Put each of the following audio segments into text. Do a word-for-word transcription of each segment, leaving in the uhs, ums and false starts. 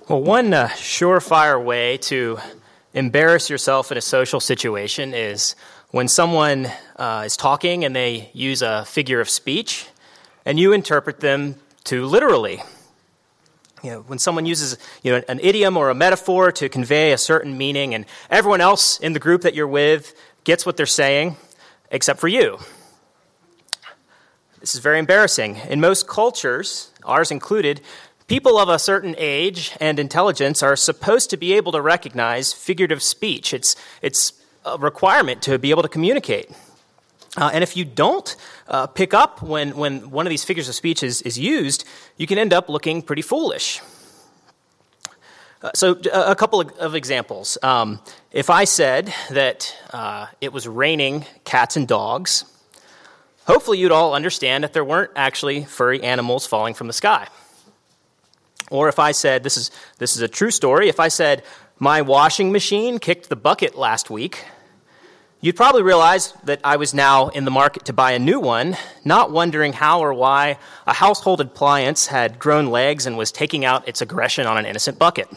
Well, one uh, surefire way to embarrass yourself in a social situation is when someone uh, is talking and they use a figure of speech and you interpret them too literally. You know, when someone uses you know, an idiom or a metaphor to convey a certain meaning and everyone else in the group that you're with gets what they're saying except for you. This is very embarrassing. In most cultures, ours included, people of a certain age and intelligence are supposed to be able to recognize figurative speech. It's, it's a requirement to be able to communicate. Uh, and if you don't uh, pick up when, when one of these figures of speech is, is used, you can end up looking pretty foolish. Uh, so a couple of, of examples. Um, if I said that uh, it was raining cats and dogs, hopefully you'd all understand that there weren't actually furry animals falling from the sky. Or if I said, this is this is a true story, if I said, my washing machine kicked the bucket last week, you'd probably realize that I was now in the market to buy a new one, not wondering how or why a household appliance had grown legs and was taking out its aggression on an innocent bucket.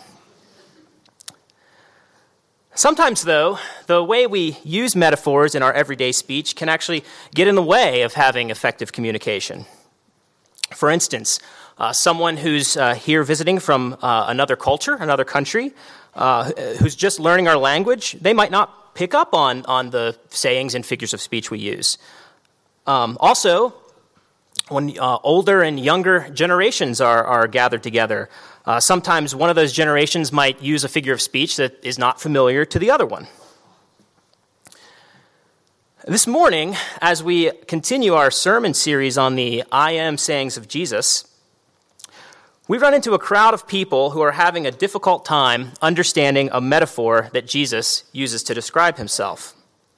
Sometimes, though, the way we use metaphors in our everyday speech can actually get in the way of having effective communication. For instance, Uh, someone who's uh, here visiting from uh, another culture, another country, uh, who's just learning our language, they might not pick up on, on the sayings and figures of speech we use. Um, also, when uh, older and younger generations are, are gathered together, uh, sometimes one of those generations might use a figure of speech that is not familiar to the other one. This morning, as we continue our sermon series on the I am sayings of Jesus, we run into a crowd of people who are having a difficult time understanding a metaphor that Jesus uses to describe himself.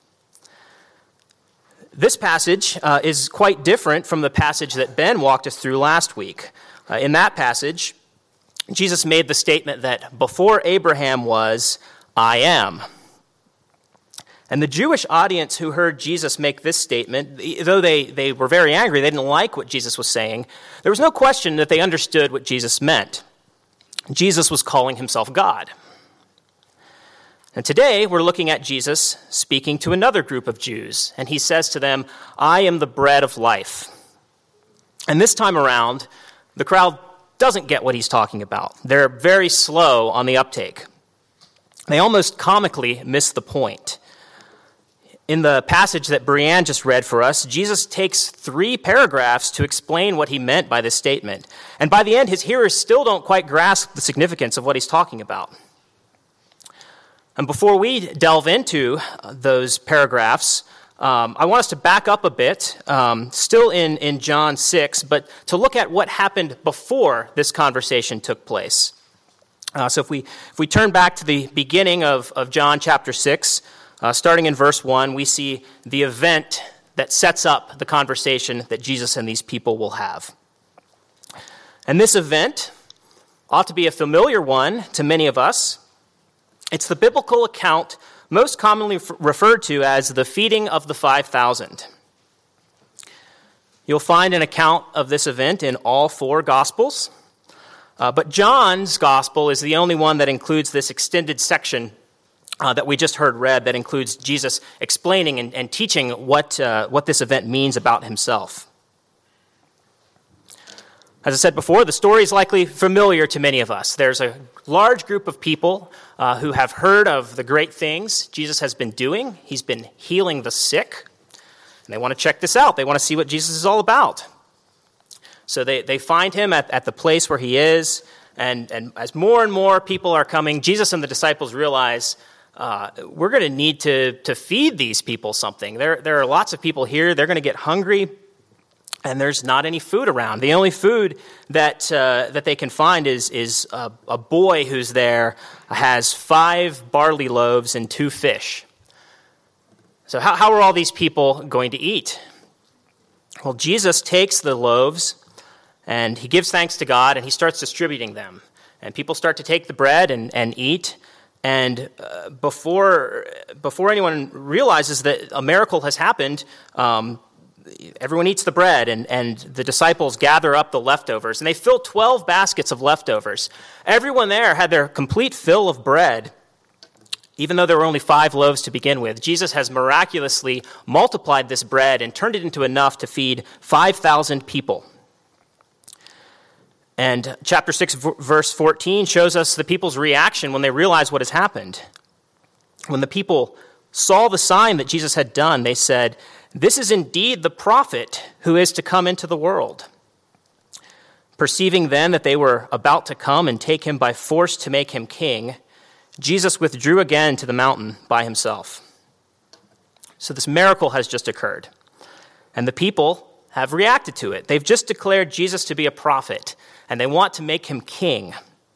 This passage uh, is quite different from the passage that Ben walked us through last week. Uh, in that passage, Jesus made the statement that before Abraham was, I am. And the Jewish audience who heard Jesus make this statement, though they, they were very angry, they didn't like what Jesus was saying, there was no question that they understood what Jesus meant. Jesus was calling himself God. And today we're looking at Jesus speaking to another group of Jews, and he says to them, I am the bread of life. And this time around, the crowd doesn't get what he's talking about. They're very slow on the uptake. They almost comically miss the point. In the passage that Brianne just read for us, Jesus takes three paragraphs to explain what he meant by this statement. And by the end, his hearers still don't quite grasp the significance of what he's talking about. And before we delve into those paragraphs, um, I want us to back up a bit, um, still in, in John six, but to look at what happened before this conversation took place. Uh, so if we if we turn back to the beginning of, of John chapter six, Uh, starting in verse one, we see the event that sets up the conversation that Jesus and these people will have. And this event ought to be a familiar one to many of us. It's the biblical account most commonly f- referred to as the feeding of the five thousand. You'll find an account of this event in all four Gospels, uh, but John's Gospel is the only one that includes this extended section Uh, that we just heard read, that includes Jesus explaining and, and teaching what uh, what this event means about himself. As I said before, the story is likely familiar to many of us. There's a large group of people uh, who have heard of the great things Jesus has been doing. He's been healing the sick, and they want to check this out. They want to see what Jesus is all about. So they, they find him at, at the place where he is, and, and as more and more people are coming, Jesus and the disciples realize Uh, we're going to need to to feed these people something. There, there are lots of people here. They're going to get hungry, and there's not any food around. The only food that uh, that they can find is is a, a boy who's there has five barley loaves and two fish. So how, how are all these people going to eat? Well, Jesus takes the loaves, and he gives thanks to God, and he starts distributing them. And people start to take the bread and, and eat. And uh, before before anyone realizes that a miracle has happened, um, everyone eats the bread, and, and the disciples gather up the leftovers, and they fill twelve baskets of leftovers. Everyone there had their complete fill of bread, even though there were only five loaves to begin with. Jesus has miraculously multiplied this bread and turned it into enough to feed five thousand people. And chapter six, verse fourteen shows us the people's reaction when they realize what has happened. When the people saw the sign that Jesus had done, they said, "This is indeed the prophet who is to come into the world." Perceiving then that they were about to come and take him by force to make him king, Jesus withdrew again to the mountain by himself. So this miracle has just occurred, and the people have reacted to it. They've just declared Jesus to be a prophet, and they want to make him king.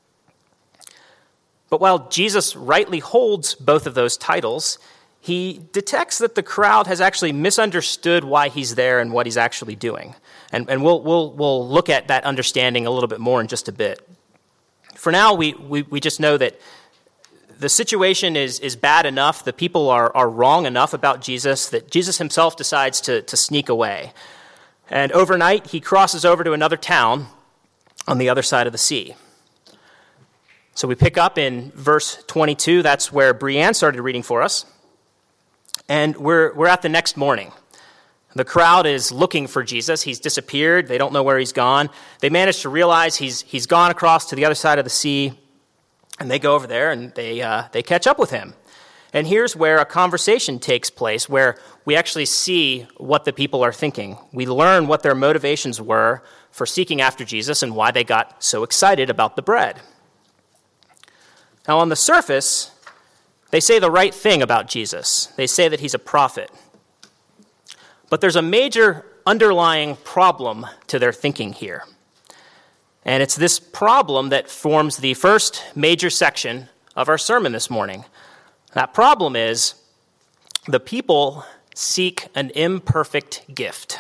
But while Jesus rightly holds both of those titles, he detects that the crowd has actually misunderstood why he's there and what he's actually doing. And, and we'll, we'll, we'll look at that understanding a little bit more in just a bit. For now, we, we, we just know that the situation is, is bad enough, the people are, are wrong enough about Jesus, that Jesus himself decides to, to sneak away. And overnight, he crosses over to another town on the other side of the sea. So we pick up in verse twenty-two. That's where Brianne started reading for us. And we're we're at the next morning. The crowd is looking for Jesus. He's disappeared. They don't know where he's gone. They manage to realize he's he's gone across to the other side of the sea, and they go over there and they uh, they catch up with him. And here's where a conversation takes place, where we actually see what the people are thinking. We learn what their motivations were for seeking after Jesus and why they got so excited about the bread. Now, on the surface, they say the right thing about Jesus. They say that he's a prophet. But there's a major underlying problem to their thinking here. And it's this problem that forms the first major section of our sermon this morning. That problem is the people seek an imperfect gift.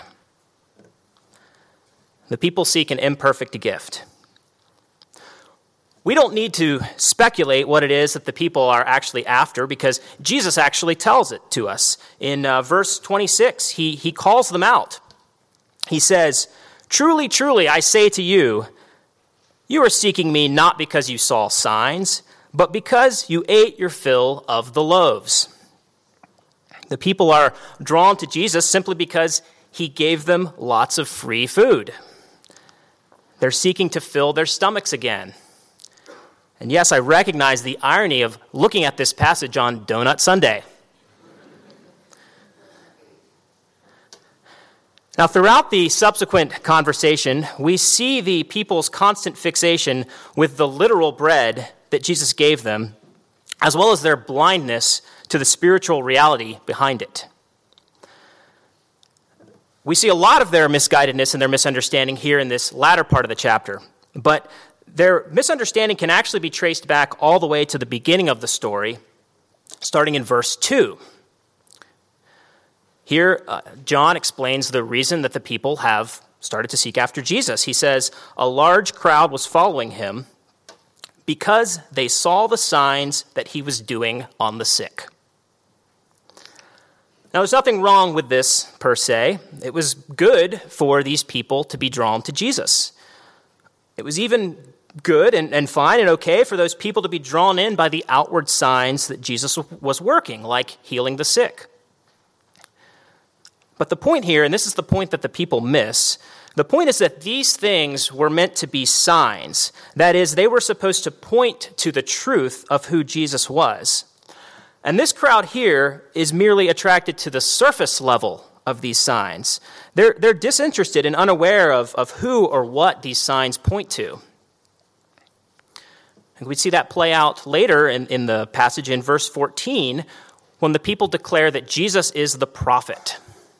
The people seek an imperfect gift. We don't need to speculate what it is that the people are actually after, because Jesus actually tells it to us. In uh, verse twenty-six, he, he calls them out. He says, "Truly, truly, I say to you, you are seeking me not because you saw signs, but because you ate your fill of the loaves." The people are drawn to Jesus simply because he gave them lots of free food. They're seeking to fill their stomachs again. And yes, I recognize the irony of looking at this passage on Donut Sunday. Now, throughout the subsequent conversation, we see the people's constant fixation with the literal bread that Jesus gave them, as well as their blindness to the spiritual reality behind it. We see a lot of their misguidedness and their misunderstanding here in this latter part of the chapter, but their misunderstanding can actually be traced back all the way to the beginning of the story, starting in verse two. Here, uh, John explains the reason that the people have started to seek after Jesus. He says, "A large crowd was following him because they saw the signs that he was doing on the sick." Now, there's nothing wrong with this per se. It was good for these people to be drawn to Jesus. It was even good and, and fine and okay for those people to be drawn in by the outward signs that Jesus was working, like healing the sick. But the point here, and this is the point that the people miss, the point is that these things were meant to be signs. That is, they were supposed to point to the truth of who Jesus was. And this crowd here is merely attracted to the surface level of these signs. They're, they're disinterested and unaware of, of who or what these signs point to. And we see that play out later in, in the passage in verse fourteen, when the people declare that Jesus is the prophet.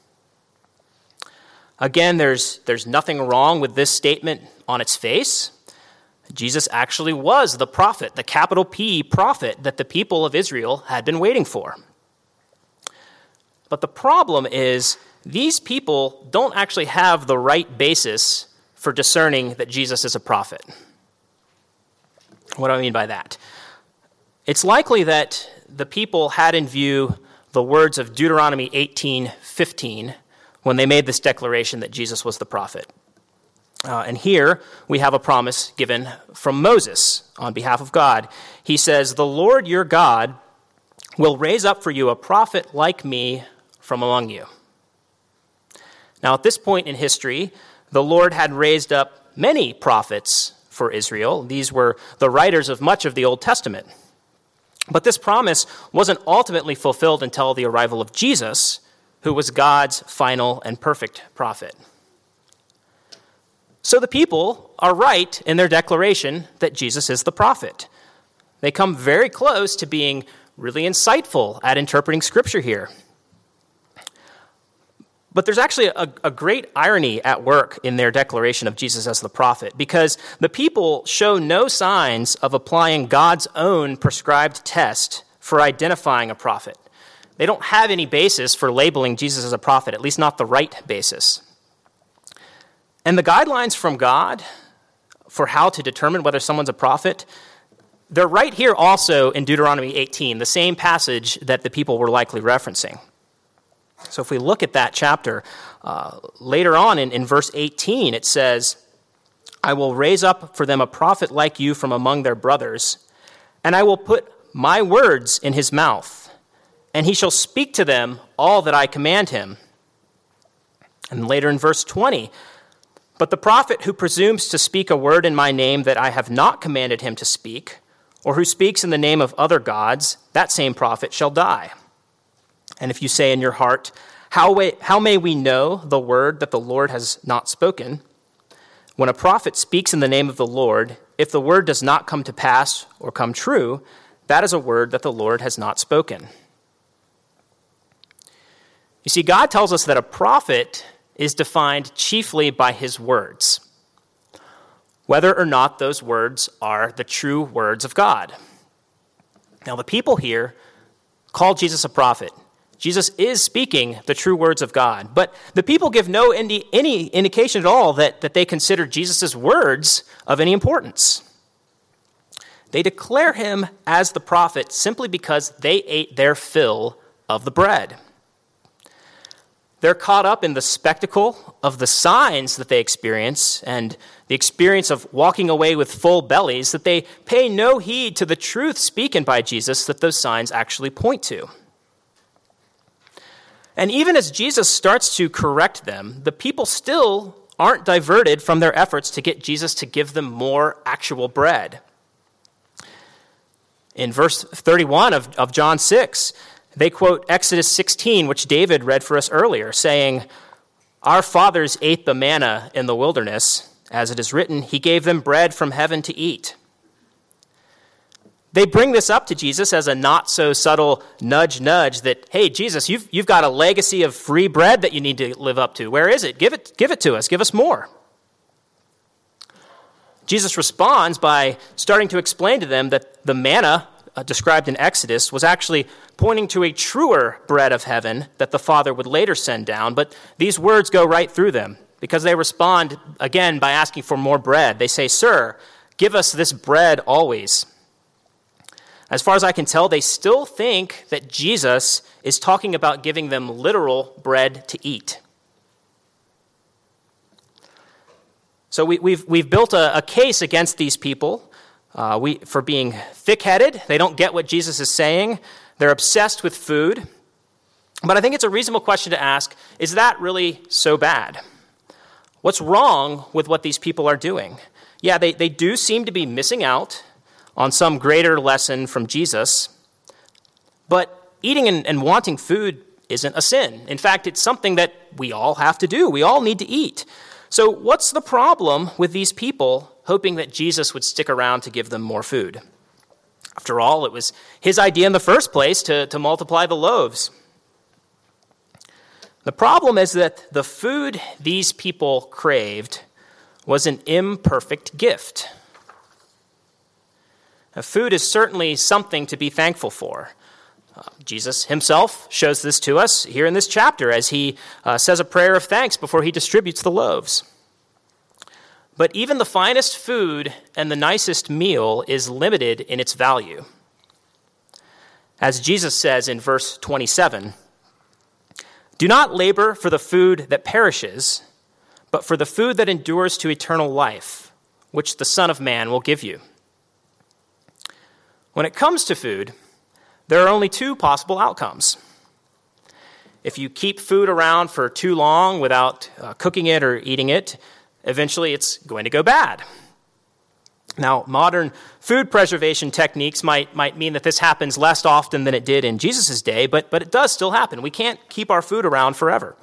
Again, there's, there's nothing wrong with this statement on its face. Jesus actually was the prophet, the capital P prophet that the people of Israel had been waiting for. But the problem is these people don't actually have the right basis for discerning that Jesus is a prophet. What do I mean by that? It's likely that the people had in view the words of Deuteronomy eighteen fifteen, when they made this declaration that Jesus was the prophet. Uh, and here we have a promise given from Moses on behalf of God. He says, "The Lord your God will raise up for you a prophet like me from among you." Now, at this point in history, the Lord had raised up many prophets for Israel. These were the writers of much of the Old Testament. But this promise wasn't ultimately fulfilled until the arrival of Jesus, who was God's final and perfect prophet. So the people are right in their declaration that Jesus is the prophet. They come very close to being really insightful at interpreting Scripture here. But there's actually a, a great irony at work in their declaration of Jesus as the prophet, because the people show no signs of applying God's own prescribed test for identifying a prophet. They don't have any basis for labeling Jesus as a prophet, at least not the right basis. And the guidelines from God for how to determine whether someone's a prophet, they're right here also in Deuteronomy eighteen, the same passage that the people were likely referencing. So if we look at that chapter, uh, later on in, in verse eighteen, it says, "I will raise up for them a prophet like you from among their brothers, and I will put my words in his mouth, and he shall speak to them all that I command him." And later in verse twenty, "But the prophet who presumes to speak a word in my name that I have not commanded him to speak, or who speaks in the name of other gods, that same prophet shall die. And if you say in your heart, how, way, how may we know the word that the Lord has not spoken? When a prophet speaks in the name of the Lord, if the word does not come to pass or come true, that is a word that the Lord has not spoken." You see, God tells us that a prophet is defined chiefly by his words, whether or not those words are the true words of God. Now, the people here call Jesus a prophet. Jesus is speaking the true words of God, but the people give no indi- any indication at all that, that they consider Jesus' words of any importance. They declare him as the prophet simply because they ate their fill of the bread. They're caught up in the spectacle of the signs that they experience and the experience of walking away with full bellies that they pay no heed to the truth spoken by Jesus that those signs actually point to. And even as Jesus starts to correct them, the people still aren't diverted from their efforts to get Jesus to give them more actual bread. In verse thirty-one of, of John six, they quote Exodus sixteen, which David read for us earlier, saying, "Our fathers ate the manna in the wilderness. As it is written, he gave them bread from heaven to eat." They bring this up to Jesus as a not-so-subtle nudge, nudge that, hey, Jesus, you've, you've got a legacy of free bread that you need to live up to. Where is it? Give it, give it to us. Give us more. Jesus responds by starting to explain to them that the manna uh, described in Exodus was actually pointing to a truer bread of heaven that the Father would later send down. But these words go right through them because they respond, again, by asking for more bread. They say, "Sir, give us this bread always." As far as I can tell, they still think that Jesus is talking about giving them literal bread to eat. So we, we've we've built a, a case against these people uh, we, for being thick-headed. They don't get what Jesus is saying. They're obsessed with food. But I think it's a reasonable question to ask, is that really so bad? What's wrong with what these people are doing? Yeah, they, they do seem to be missing out on some greater lesson from Jesus, but eating and, and wanting food isn't a sin. In fact, it's something that we all have to do. We all need to eat. So what's the problem with these people hoping that Jesus would stick around to give them more food? After all, it was his idea in the first place to, to multiply the loaves. The problem is that the food these people craved was an imperfect gift. Now, food is certainly something to be thankful for. Uh, Jesus himself shows this to us here in this chapter as he uh, says a prayer of thanks before he distributes the loaves. But even the finest food and the nicest meal is limited in its value. As Jesus says in verse twenty-seven, Do not labor for the food that perishes, but for the food that endures to eternal life, which the Son of Man will give you. When it comes to food, there are only two possible outcomes. If you keep food around for too long without uh, cooking it or eating it, eventually it's going to go bad. Now, modern food preservation techniques might, might mean that this happens less often than it did in Jesus' day, but, but it does still happen. We can't keep our food around forever.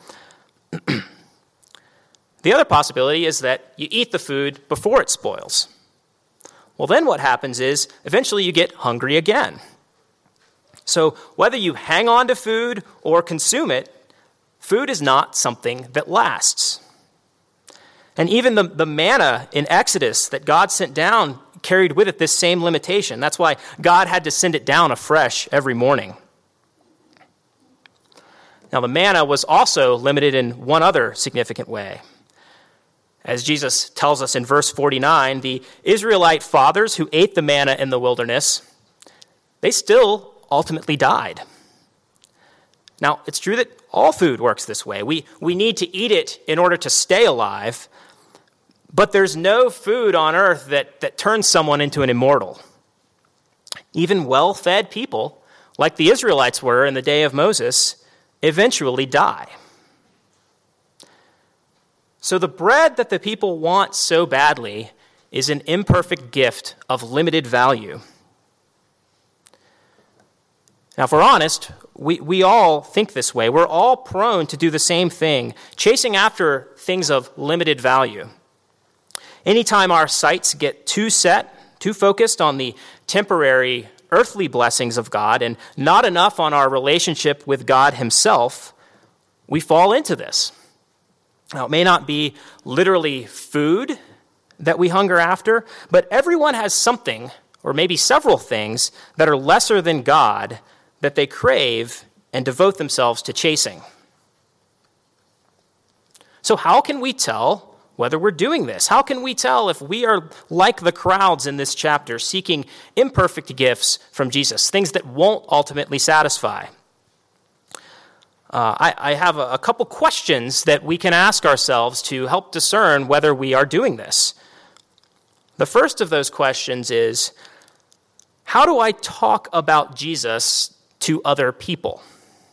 The other possibility is that you eat the food before it spoils. Well, then what happens is eventually you get hungry again. So whether you hang on to food or consume it, food is not something that lasts. And even the, the manna in Exodus that God sent down carried with it this same limitation. That's why God had to send it down afresh every morning. Now, the manna was also limited in one other significant way. As Jesus tells us in verse forty-nine, the Israelite fathers who ate the manna in the wilderness, they still ultimately died. Now, it's true that all food works this way. We, we need to eat it in order to stay alive, but there's no food on earth that, that turns someone into an immortal. Even well-fed people, like the Israelites were in the day of Moses, eventually die. So the bread that the people want so badly is an imperfect gift of limited value. Now, if we're honest, we, we all think this way. We're all prone to do the same thing, chasing after things of limited value. Anytime our sights get too set, too focused on the temporary earthly blessings of God and not enough on our relationship with God himself, we fall into this. Now, it may not be literally food that we hunger after, but everyone has something, or maybe several things, that are lesser than God that they crave and devote themselves to chasing. So how can we tell whether we're doing this? How can we tell if we are like the crowds in this chapter, seeking imperfect gifts from Jesus, things that won't ultimately satisfy? Uh, I, I have a, a couple questions that we can ask ourselves to help discern whether we are doing this. The first of those questions is, how do I talk about Jesus to other people?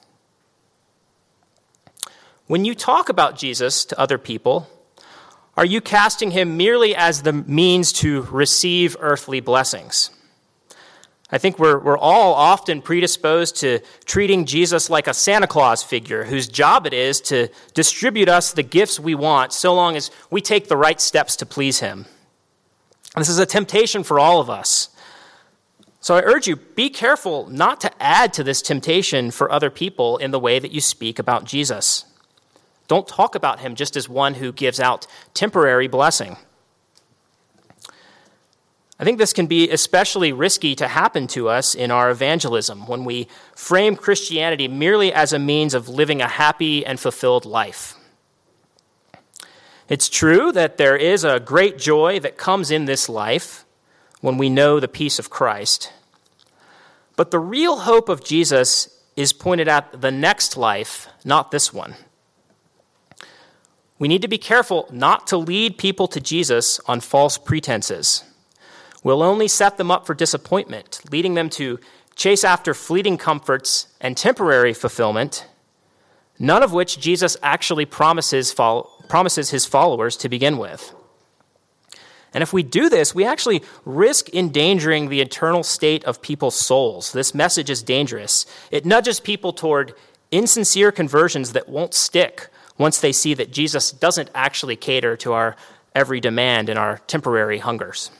When you talk about Jesus to other people, are you casting him merely as the means to receive earthly blessings? I think we're, we're all often predisposed to treating Jesus like a Santa Claus figure whose job it is to distribute us the gifts we want so long as we take the right steps to please him. This is a temptation for all of us. So I urge you, be careful not to add to this temptation for other people in the way that you speak about Jesus. Don't talk about him just as one who gives out temporary blessing. I think this can be especially risky to happen to us in our evangelism when we frame Christianity merely as a means of living a happy and fulfilled life. It's true that there is a great joy that comes in this life when we know the peace of Christ. But the real hope of Jesus is pointed at the next life, not this one. We need to be careful not to lead people to Jesus on false pretenses. We'll only set them up for disappointment, leading them to chase after fleeting comforts and temporary fulfillment, none of which Jesus actually promises, follow, promises his followers to begin with. And if we do this, we actually risk endangering the eternal state of people's souls. This message is dangerous. It nudges people toward insincere conversions that won't stick once they see that Jesus doesn't actually cater to our every demand and our temporary hungers.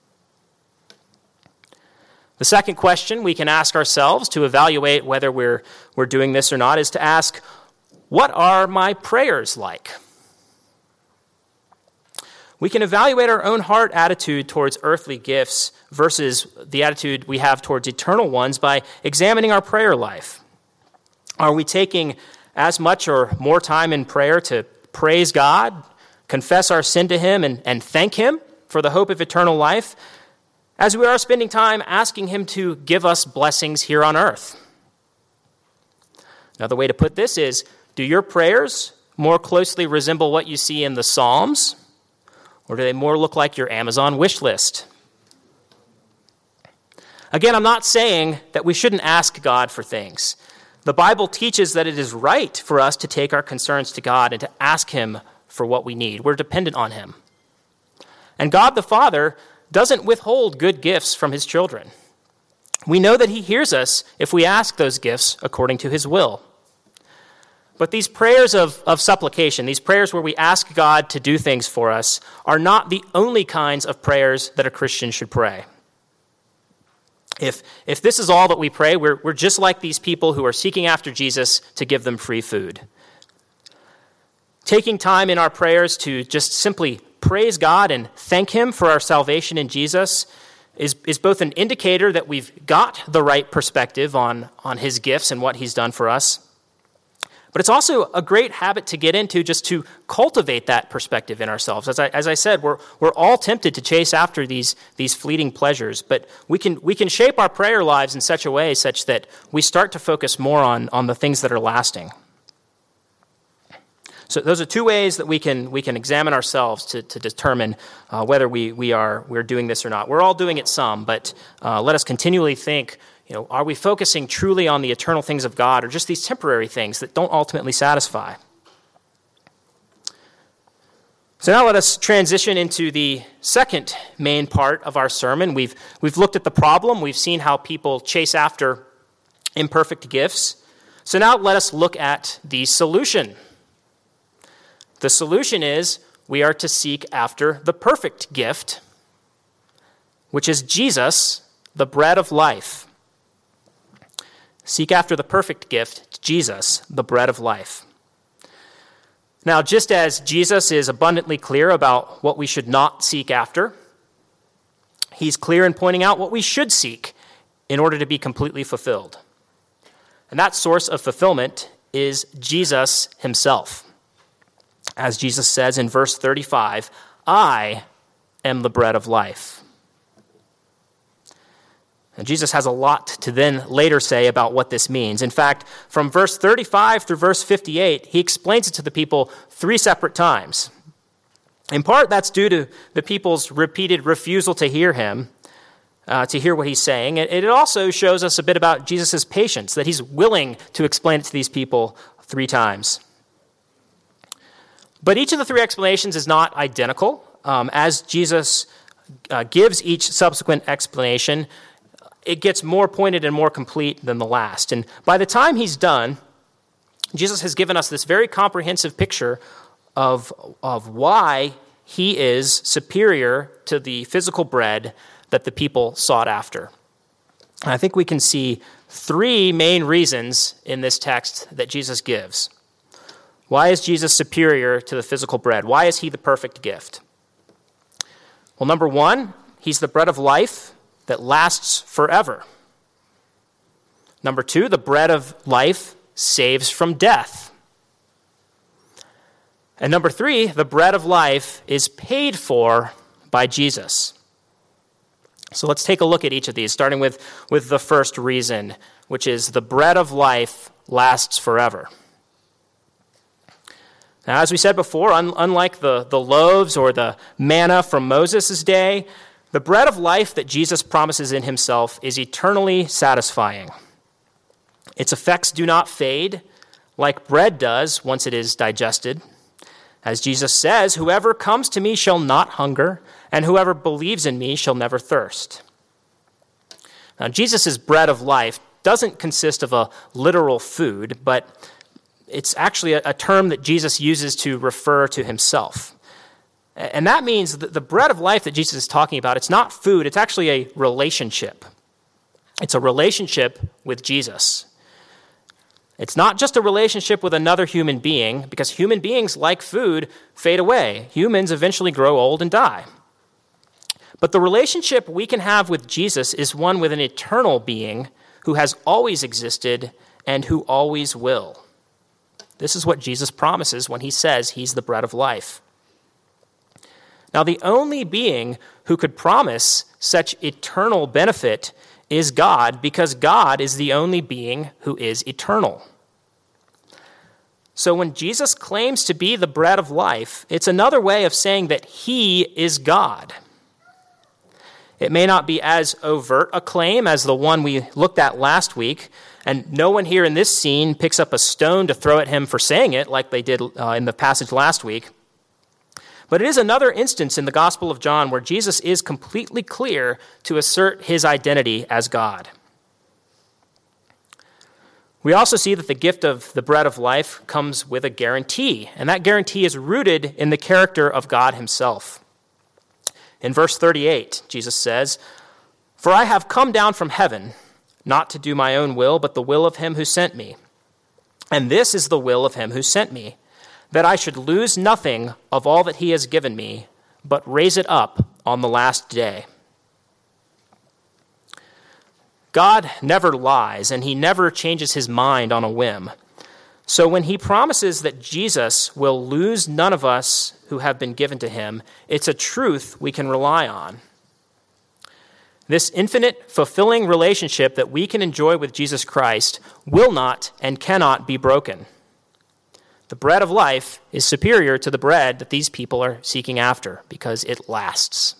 The second question we can ask ourselves to evaluate whether we're, we're doing this or not is to ask, what are my prayers like? We can evaluate our own heart attitude towards earthly gifts versus the attitude we have towards eternal ones by examining our prayer life. Are we taking as much or more time in prayer to praise God, confess our sin to him, and, and thank him for the hope of eternal life, as we are spending time asking him to give us blessings here on earth? Another way to put this is, do your prayers more closely resemble what you see in the Psalms, or do they more look like your Amazon wish list? Again, I'm not saying that we shouldn't ask God for things. The Bible teaches that it is right for us to take our concerns to God and to ask him for what we need. We're dependent on him. And God the Father doesn't withhold good gifts from his children. We know that he hears us if we ask those gifts according to his will. But these prayers of, of supplication, these prayers where we ask God to do things for us, are not the only kinds of prayers that a Christian should pray. If, if this is all that we pray, we're, we're just like these people who are seeking after Jesus to give them free food. Taking time in our prayers to just simply praise God and thank him for our salvation in Jesus is, is both an indicator that we've got the right perspective on, on his gifts and what he's done for us, but it's also a great habit to get into just to cultivate that perspective in ourselves. As I, as I said, we're, we're all tempted to chase after these, these fleeting pleasures, but we can, we can shape our prayer lives in such a way such that we start to focus more on, on the things that are lasting. So those are two ways that we can we can examine ourselves to, to determine uh, whether we, we are we're doing this or not. We're all doing it some, but uh, let us continually think, you know, are we focusing truly on the eternal things of God or just these temporary things that don't ultimately satisfy? So now let us transition into the second main part of our sermon. We've we've looked at the problem. We've seen how people chase after imperfect gifts. So now let us look at the solution. The solution is we are to seek after the perfect gift, which is Jesus, the bread of life. Seek after the perfect gift, Jesus, the bread of life. Now, just as Jesus is abundantly clear about what we should not seek after, he's clear in pointing out what we should seek in order to be completely fulfilled. And that source of fulfillment is Jesus himself. As Jesus says in verse thirty-five, I am the bread of life. And Jesus has a lot to then later say about what this means. In fact, from verse thirty-five through verse fifty-eight, he explains it to the people three separate times. In part, that's due to the people's repeated refusal to hear him, uh, to hear what he's saying. It, it also shows us a bit about Jesus' patience, that he's willing to explain it to these people three times. But each of the three explanations is not identical. Um, as Jesus uh, gives each subsequent explanation, it gets more pointed and more complete than the last. And by the time he's done, Jesus has given us this very comprehensive picture of, of why he is superior to the physical bread that the people sought after. And I think we can see three main reasons in this text that Jesus gives. Why is Jesus superior to the physical bread? Why is he the perfect gift? Well, number one, he's the bread of life that lasts forever. Number two, the bread of life saves from death. And number three, the bread of life is paid for by Jesus. So let's take a look at each of these, starting with, with the first reason, which is the bread of life lasts forever. Now, as we said before, un- unlike the, the loaves or the manna from Moses' day, the bread of life that Jesus promises in himself is eternally satisfying. Its effects do not fade like bread does once it is digested. As Jesus says, whoever comes to me shall not hunger, and whoever believes in me shall never thirst. Now, Jesus' bread of life doesn't consist of a literal food, but it's actually a, a term that Jesus uses to refer to himself. And that means that the bread of life that Jesus is talking about, it's not food, it's actually a relationship. It's a relationship with Jesus. It's not just a relationship with another human being, because human beings, like food, fade away. Humans eventually grow old and die. But the relationship we can have with Jesus is one with an eternal being who has always existed and who always will. This is what Jesus promises when he says he's the bread of life. Now, the only being who could promise such eternal benefit is God, because God is the only being who is eternal. So when Jesus claims to be the bread of life, it's another way of saying that he is God. It may not be as overt a claim as the one we looked at last week, and no one here in this scene picks up a stone to throw at him for saying it like they did uh, in the passage last week. But it is another instance in the Gospel of John where Jesus is completely clear to assert his identity as God. We also see that the gift of the bread of life comes with a guarantee, and that guarantee is rooted in the character of God himself. In verse thirty-eight, Jesus says, "For I have come down from heaven, not to do my own will, but the will of him who sent me. And this is the will of him who sent me, that I should lose nothing of all that he has given me, but raise it up on the last day." God never lies, and he never changes his mind on a whim. So when he promises that Jesus will lose none of us who have been given to him, it's a truth we can rely on. This infinite, fulfilling relationship that we can enjoy with Jesus Christ will not and cannot be broken. The bread of life is superior to the bread that these people are seeking after because it lasts.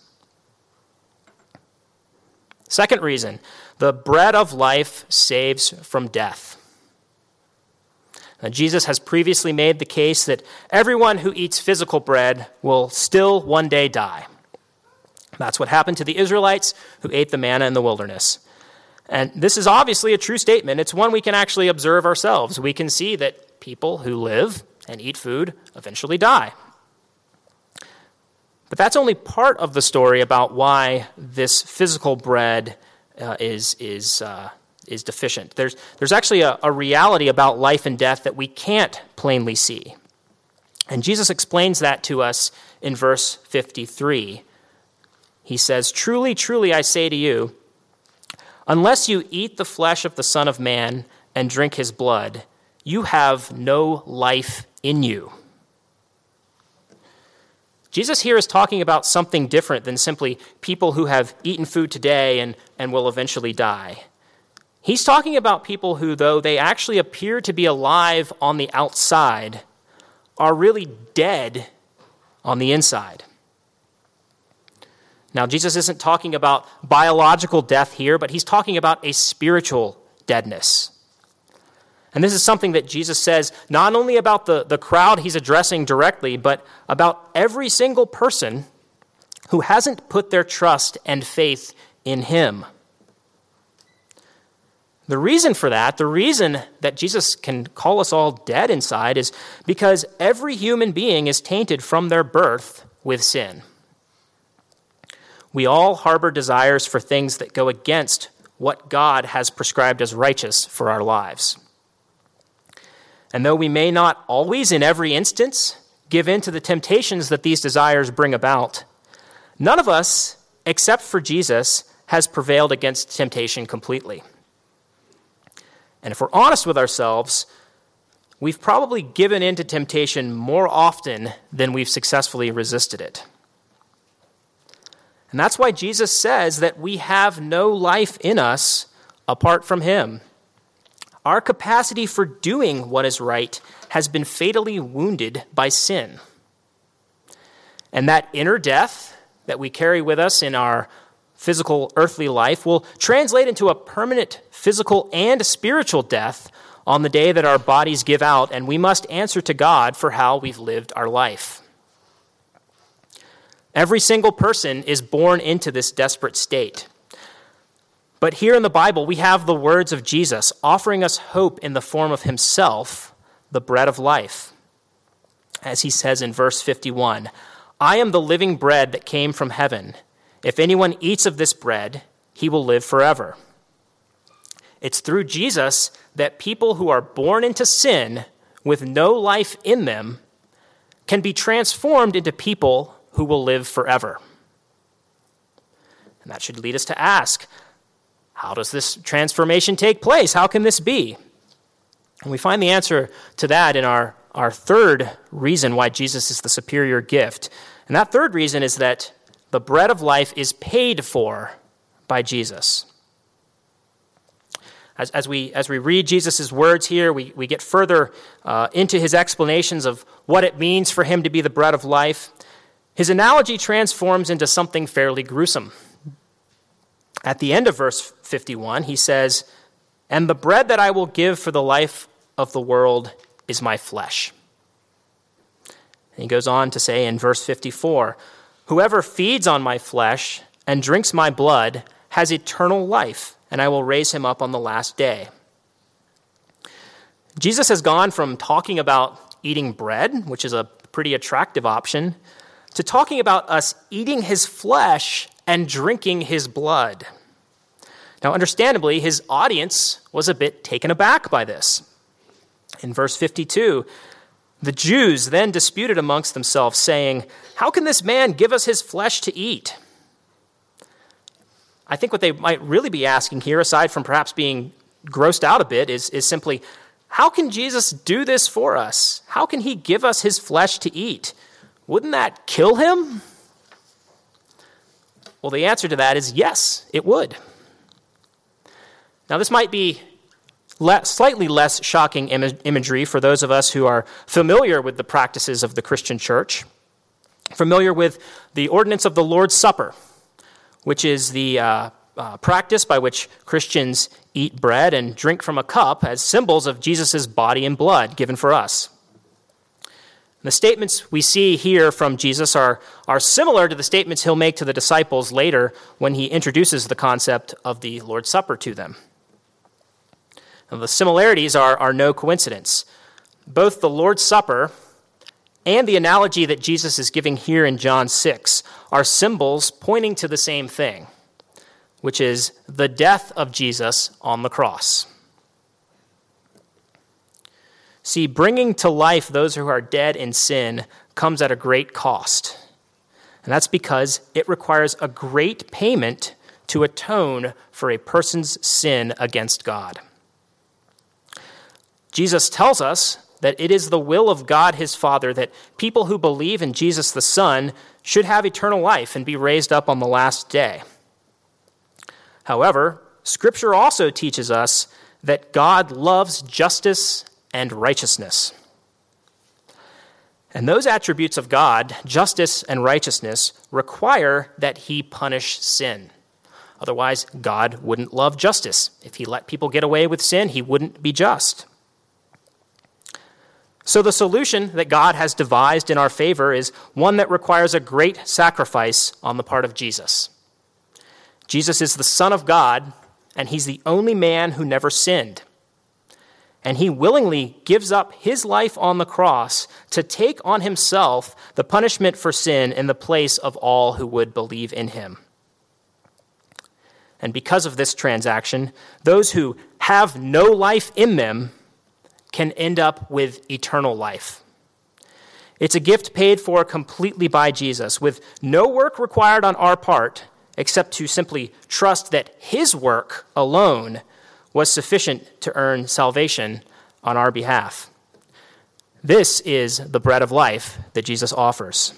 Second reason, the bread of life saves from death. Now, Jesus has previously made the case that everyone who eats physical bread will still one day die. That's what happened to the Israelites who ate the manna in the wilderness. And this is obviously a true statement. It's one we can actually observe ourselves. We can see that people who live and eat food eventually die. But that's only part of the story about why this physical bread uh, is is uh, is deficient. There's there's actually a, a reality about life and death that we can't plainly see. And Jesus explains that to us in verse fifty-three. He says, "Truly, truly, I say to you, unless you eat the flesh of the Son of Man and drink his blood, you have no life in you." Jesus here is talking about something different than simply people who have eaten food today and, and will eventually die. He's talking about people who, though they actually appear to be alive on the outside, are really dead on the inside. Now, Jesus isn't talking about biological death here, but he's talking about a spiritual deadness. And this is something that Jesus says not only about the, the crowd he's addressing directly, but about every single person who hasn't put their trust and faith in him. The reason for that, the reason that Jesus can call us all dead inside, is because every human being is tainted from their birth with sin. We all harbor desires for things that go against what God has prescribed as righteous for our lives. And though we may not always, in every instance, give in to the temptations that these desires bring about, none of us, except for Jesus, has prevailed against temptation completely. And if we're honest with ourselves, we've probably given in to temptation more often than we've successfully resisted it. And that's why Jesus says that we have no life in us apart from him. Our capacity for doing what is right has been fatally wounded by sin. And that inner death that we carry with us in our physical earthly life will translate into a permanent physical and spiritual death on the day that our bodies give out, and we must answer to God for how we've lived our life. Every single person is born into this desperate state. But here in the Bible, we have the words of Jesus offering us hope in the form of himself, the bread of life. As he says in verse fifty-one, "I am the living bread that came from heaven. If anyone eats of this bread, he will live forever." It's through Jesus that people who are born into sin with no life in them can be transformed into people who will live forever. And that should lead us to ask, how does this transformation take place? How can this be? And we find the answer to that in our, our third reason why Jesus is the superior gift. And that third reason is that the bread of life is paid for by Jesus. As, as, we, as we read Jesus' words here, we, we get further uh, into his explanations of what it means for him to be the bread of life. His analogy transforms into something fairly gruesome. At the end of verse fifty-one, he says, "And the bread that I will give for the life of the world is my flesh." And he goes on to say in verse fifty-four, "Whoever feeds on my flesh and drinks my blood has eternal life, and I will raise him up on the last day." Jesus has gone from talking about eating bread, which is a pretty attractive option, to talking about us eating his flesh and drinking his blood. Now, understandably, his audience was a bit taken aback by this. In verse fifty-two, the Jews then disputed amongst themselves, saying, "How can this man give us his flesh to eat?" I think what they might really be asking here, aside from perhaps being grossed out a bit, is, is simply, how can Jesus do this for us? How can he give us his flesh to eat? Wouldn't that kill him? Well, the answer to that is yes, it would. Now, this might be le- slightly less shocking Im- imagery for those of us who are familiar with the practices of the Christian church, familiar with the ordinance of the Lord's Supper, which is the uh, uh, practice by which Christians eat bread and drink from a cup as symbols of Jesus' body and blood given for us. The statements we see here from Jesus are, are similar to the statements he'll make to the disciples later when he introduces the concept of the Lord's Supper to them. Now, the similarities are, are no coincidence. Both the Lord's Supper and the analogy that Jesus is giving here in John six are symbols pointing to the same thing, which is the death of Jesus on the cross. See, bringing to life those who are dead in sin comes at a great cost. And that's because it requires a great payment to atone for a person's sin against God. Jesus tells us that it is the will of God his Father that people who believe in Jesus the Son should have eternal life and be raised up on the last day. However, Scripture also teaches us that God loves justice and righteousness. And those attributes of God, justice and righteousness, require that he punish sin. Otherwise, God wouldn't love justice. If he let people get away with sin, he wouldn't be just. So the solution that God has devised in our favor is one that requires a great sacrifice on the part of Jesus. Jesus is the Son of God, and he's the only man who never sinned. And he willingly gives up his life on the cross to take on himself the punishment for sin in the place of all who would believe in him. And because of this transaction, those who have no life in them can end up with eternal life. It's a gift paid for completely by Jesus, with no work required on our part, except to simply trust that his work alone was sufficient to earn salvation on our behalf. This is the bread of life that Jesus offers.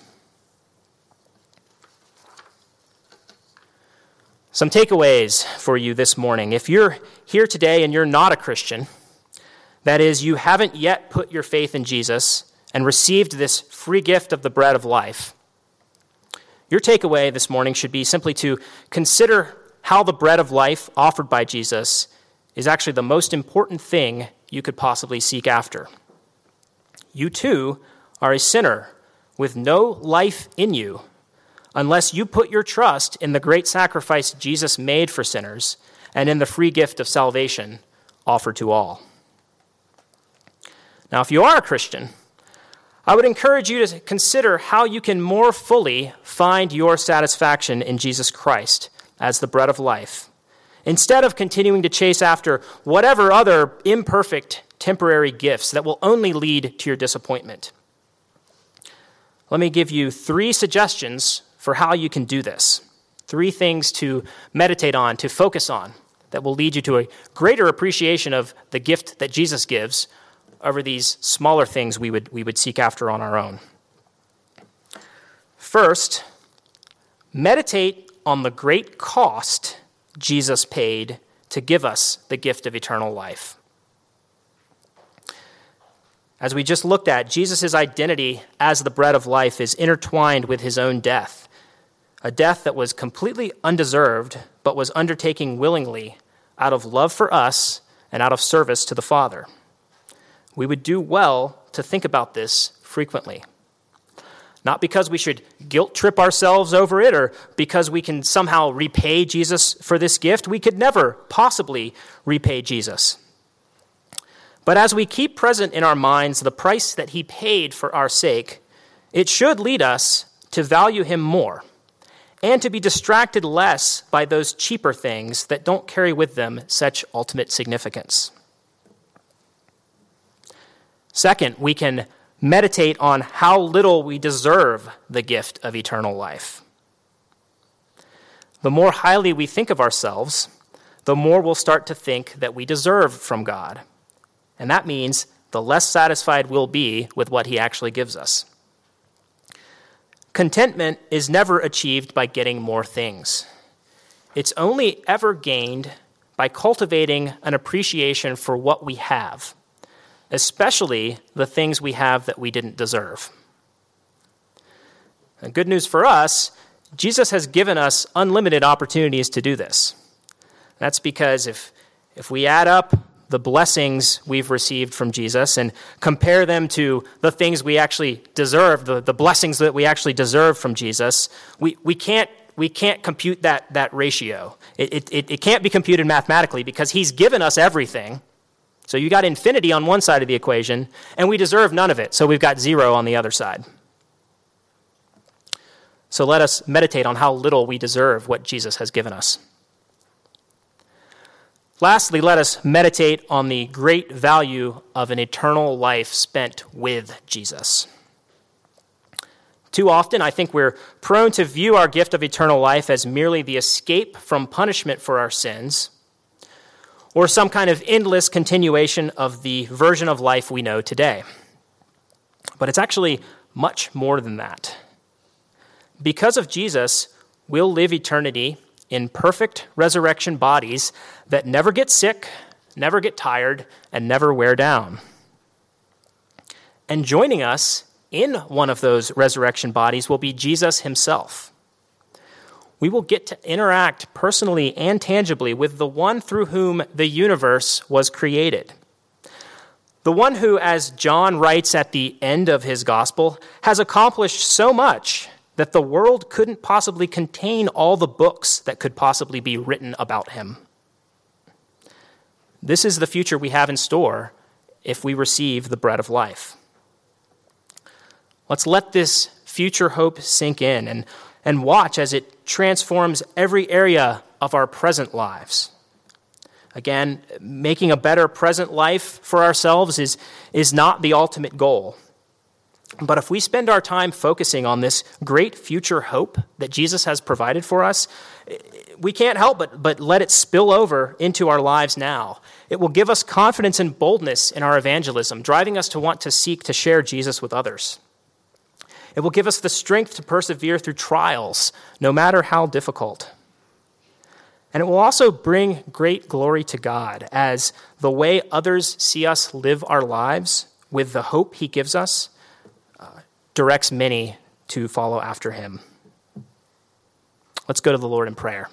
Some takeaways for you this morning. If you're here today and you're not a Christian, that is, you haven't yet put your faith in Jesus and received this free gift of the bread of life, your takeaway this morning should be simply to consider how the bread of life offered by Jesus is actually the most important thing you could possibly seek after. You too are a sinner with no life in you unless you put your trust in the great sacrifice Jesus made for sinners and in the free gift of salvation offered to all. Now, if you are a Christian, I would encourage you to consider how you can more fully find your satisfaction in Jesus Christ as the bread of life, instead of continuing to chase after whatever other imperfect temporary gifts that will only lead to your disappointment. Let me give you three suggestions for how you can do this. Three things to meditate on, to focus on, that will lead you to a greater appreciation of the gift that Jesus gives over these smaller things we would, we would seek after on our own. First, meditate on the great cost Jesus paid to give us the gift of eternal life. As we just looked at, Jesus' identity as the bread of life is intertwined with his own death, a death that was completely undeserved, but was undertaken willingly out of love for us and out of service to the Father. We would do well to think about this frequently. Not because we should guilt trip ourselves over it or because we can somehow repay Jesus for this gift. We could never possibly repay Jesus. But as we keep present in our minds the price that he paid for our sake, it should lead us to value him more and to be distracted less by those cheaper things that don't carry with them such ultimate significance. Second, we can meditate on how little we deserve the gift of eternal life. The more highly we think of ourselves, the more we'll start to think that we deserve from God. And that means the less satisfied we'll be with what he actually gives us. Contentment is never achieved by getting more things. It's only ever gained by cultivating an appreciation for what we have, especially the things we have that we didn't deserve. And good news for us, Jesus has given us unlimited opportunities to do this. That's because if, if we add up the blessings we've received from Jesus and compare them to the things we actually deserve, the, the blessings that we actually deserve from Jesus, we, we can't we can't compute that, that ratio. It, it, it can't be computed mathematically because he's given us everything. So you got infinity on one side of the equation, and we deserve none of it, so we've got zero on the other side. So let us meditate on how little we deserve what Jesus has given us. Lastly, let us meditate on the great value of an eternal life spent with Jesus. Too often, I think we're prone to view our gift of eternal life as merely the escape from punishment for our sins, or some kind of endless continuation of the version of life we know today. But it's actually much more than that. Because of Jesus, we'll live eternity in perfect resurrection bodies that never get sick, never get tired, and never wear down. And joining us in one of those resurrection bodies will be Jesus himself. We will get to interact personally and tangibly with the one through whom the universe was created. The one who, as John writes at the end of his gospel, has accomplished so much that the world couldn't possibly contain all the books that could possibly be written about him. This is the future we have in store if we receive the bread of life. Let's let this future hope sink in and, and watch as it transforms every area of our present lives. Again, making a better present life for ourselves is, is not the ultimate goal. But if we spend our time focusing on this great future hope that Jesus has provided for us, we can't help but, but let it spill over into our lives now. It will give us confidence and boldness in our evangelism, driving us to want to seek to share Jesus with others. It will give us the strength to persevere through trials, no matter how difficult. And it will also bring great glory to God as the way others see us live our lives with the hope he gives us uh, directs many to follow after him. Let's go to the Lord in prayer.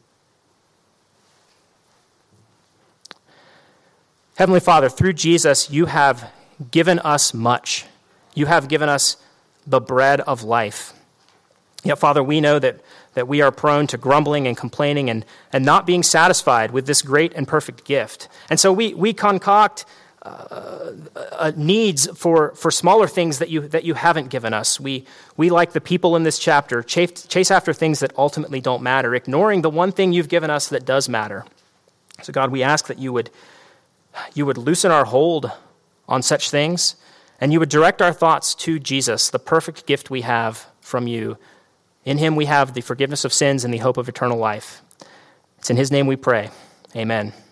Heavenly Father, through Jesus, you have given us much. You have given us the bread of life. Yet, Father, we know that, that we are prone to grumbling and complaining and, and not being satisfied with this great and perfect gift. And so we, we concoct uh, uh, needs for, for smaller things that you that you haven't given us. We, we like the people in this chapter, chase, chase after things that ultimately don't matter, ignoring the one thing you've given us that does matter. So God, we ask that you would, you would loosen our hold on such things, and you would direct our thoughts to Jesus, the perfect gift we have from you. In him we have the forgiveness of sins and the hope of eternal life. It's in his name we pray. Amen.